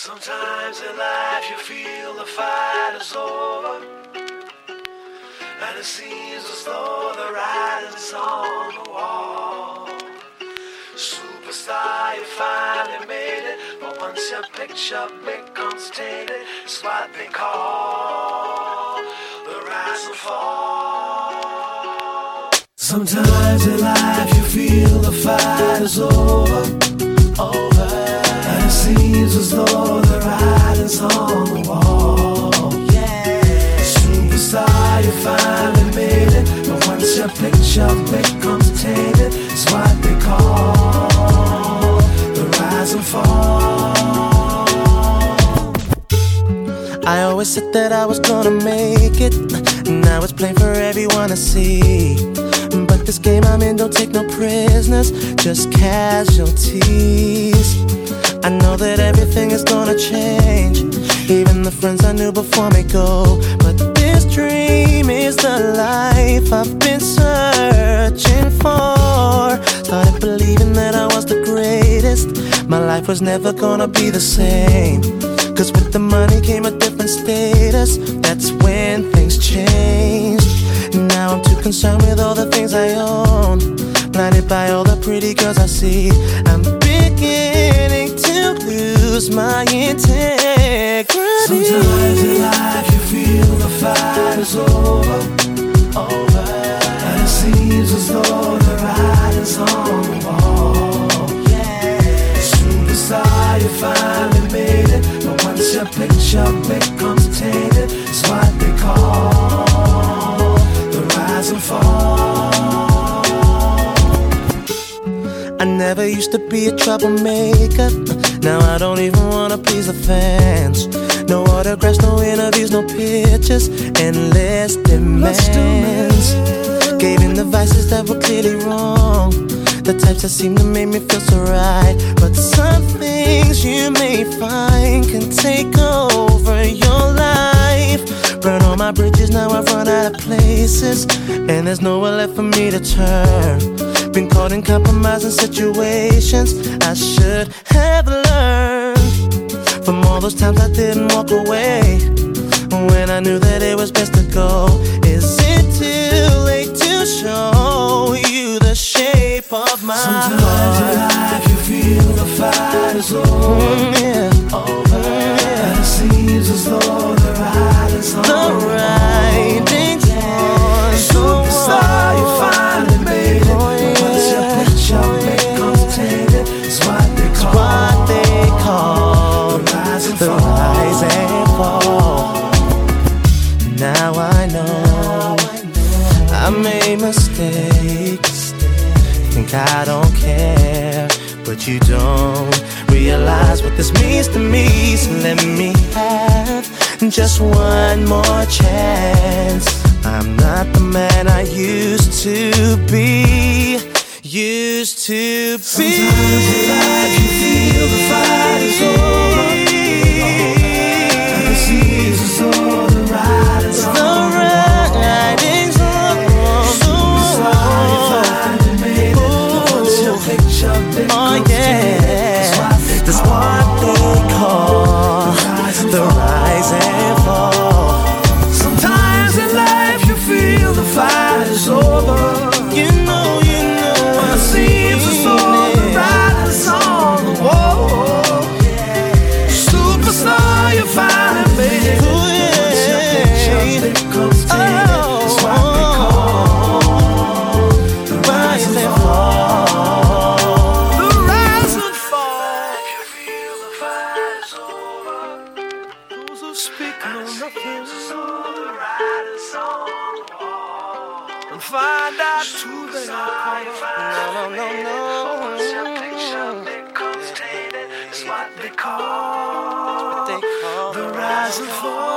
Sometimes in life you feel the fight is over, and it seems as though the writing's on the wall. Superstar, you finally made it, but once your picture becomes tainted, it's what they call the rise and fall. Sometimes in life you feel the fight is over, and it seems as though the writing's on the wall. Superstar, you finally made it, but once your picture becomes tainted, it's what they call the rise and fall. I always said that I was gonna make it, now it's plain for everyone to see. But this game I'm in don't take no prisoners, just casualties. I know that everything is gonna change, even the friends I knew before me go. But this dream is the life I've been searching for. Started believing that I was the greatest, my life was never gonna be the same. Cause with the money came a different status, that's when things changed. Now I'm too concerned with all the things I own, blinded by all the pretty girls I see. I'm beginning to lose my integrity. Sometimes in life you feel the fight is over, and it seems as though the writing's on the wall. Superstar, you finally made it, but once your picture becomes tainted, it's what they call the rise and fall. I never used to be a troublemaker, now I don't even wanna please the fans. No autographs, no interviews, no pictures, endless demands. Gave in the vices that were clearly wrong, the types that seem to make me feel so right. But some things you may find can take over your life. Burn all my bridges, now I've run out of places, and there's nowhere left for me to turn. Been caught in compromising situations I should have learned from all those times I didn't walk away when I knew that it was best to go. Is it too late to show you the shape of my Sometimes heart? in life you feel the fight is over, and it seems as though the writing's on the writing's on the Superstar, you finally made it, but once your picture becomes tainted, it's what they call the rise and fall. Now I know I made mistakes, think I don't care, but you don't realize what this means to me. So let me have just one more chance. I'm not the man I used to be. Sometimes in life you feel the fight is over, and it seems as though the writing's on the wall. Superstar, you finally made it, but once your picture becomes tainted, it's what they call the rise and fall. Sometimes in life you feel the fight is over, You know. but it seems as though the writing's on the wall. Superstar, you finally made it, but once your picture becomes tainted, it's what they call the rise and fall. The rise and fall. If you feel the fight is over, those who speak know nothing. The writing's on the wall, and find out who they are. No. Once your picture becomes tainted, it's what they call They call the rise and fall.